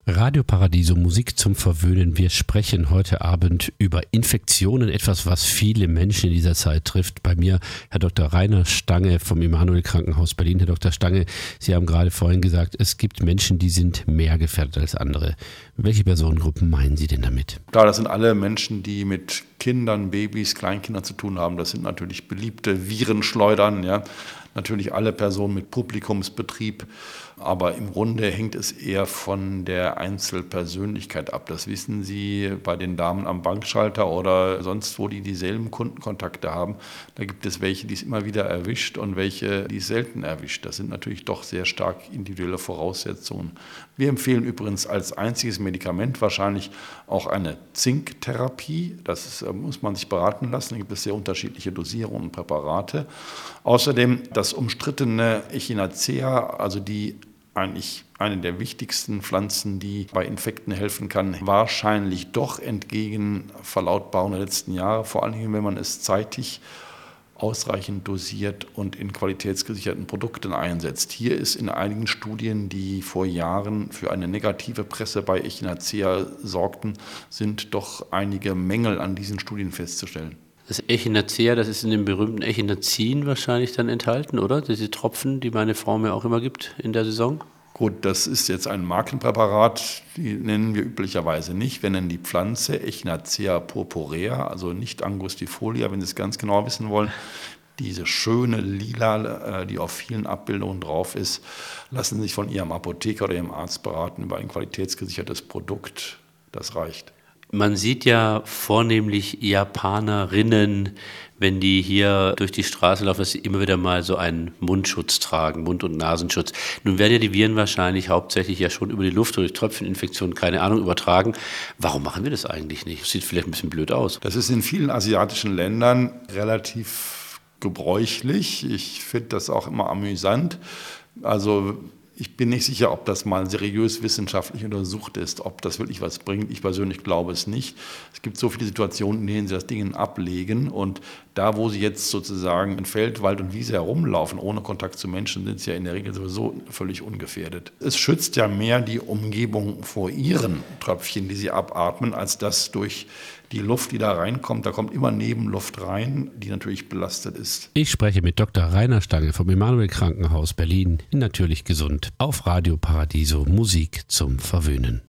Radio Paradiso, Musik zum Verwöhnen. Wir sprechen heute Abend über Infektionen, etwas, was viele Menschen in dieser Zeit trifft. Bei mir Herr Dr. Rainer Stange vom Immanuel Krankenhaus Berlin. Herr Dr. Stange, Sie haben gerade vorhin gesagt, es gibt Menschen, die sind mehr gefährdet als andere. Welche Personengruppen meinen Sie denn damit? Klar, das sind alle Menschen, die mit Kindern, Babys, Kleinkindern zu tun haben. Das sind natürlich beliebte Virenschleudern, ja. Natürlich alle Personen mit Publikumsbetrieb, aber im Grunde hängt es eher von der Einzelpersönlichkeit ab. Das wissen Sie bei den Damen am Bankschalter oder sonst wo, die dieselben Kundenkontakte haben. Da gibt es welche, die es immer wieder erwischt und welche, die es selten erwischt. Das sind natürlich doch sehr stark individuelle Voraussetzungen. Wir empfehlen übrigens als einziges Medikament wahrscheinlich auch eine Zinktherapie. Das muss man sich beraten lassen. Da gibt es sehr unterschiedliche Dosierungen und Präparate. Außerdem das umstrittene Echinacea, also die eigentlich eine der wichtigsten Pflanzen, die bei Infekten helfen kann, wahrscheinlich doch entgegen Verlautbarungen der letzten Jahre, vor allem wenn man es zeitig ausreichend dosiert und in qualitätsgesicherten Produkten einsetzt. Hier ist in einigen Studien, die vor Jahren für eine negative Presse bei Echinacea sorgten, sind doch einige Mängel an diesen Studien festzustellen. Das Echinacea, das ist in dem berühmten Echinazin wahrscheinlich dann enthalten, oder? Diese Tropfen, die meine Frau mir auch immer gibt in der Saison? Gut, das ist jetzt ein Markenpräparat, die nennen wir üblicherweise nicht. Wir nennen die Pflanze Echinacea purpurea, also nicht Angustifolia, wenn Sie es ganz genau wissen wollen. Diese schöne Lila, die auf vielen Abbildungen drauf ist, lassen Sie sich von Ihrem Apotheker oder Ihrem Arzt beraten über ein qualitätsgesichertes Produkt. Das reicht. Man sieht ja vornehmlich Japanerinnen, wenn die hier durch die Straße laufen, dass sie immer wieder mal so einen Mundschutz tragen, Mund- und Nasenschutz. Nun werden ja die Viren wahrscheinlich hauptsächlich ja schon über die Luft oder durch Tröpfcheninfektionen, keine Ahnung, übertragen. Warum machen wir das eigentlich nicht? Das sieht vielleicht ein bisschen blöd aus. Das ist in vielen asiatischen Ländern relativ gebräuchlich. Ich finde das auch immer amüsant. Also ich bin nicht sicher, ob das mal seriös wissenschaftlich untersucht ist, ob das wirklich was bringt. Ich persönlich glaube es nicht. Es gibt so viele Situationen, in denen sie das Ding ablegen. Und da, wo sie jetzt sozusagen in Feld, Wald und Wiese herumlaufen, ohne Kontakt zu Menschen, sind sie ja in der Regel sowieso völlig ungefährdet. Es schützt ja mehr die Umgebung vor ihren Tröpfchen, die sie abatmen, als das durch die Luft, die da reinkommt. Da kommt immer Nebenluft rein, die natürlich belastet ist. Ich spreche mit Dr. Rainer Stange vom Immanuel Krankenhaus Berlin in Natürlich Gesund auf Radio Paradiso, Musik zum Verwöhnen.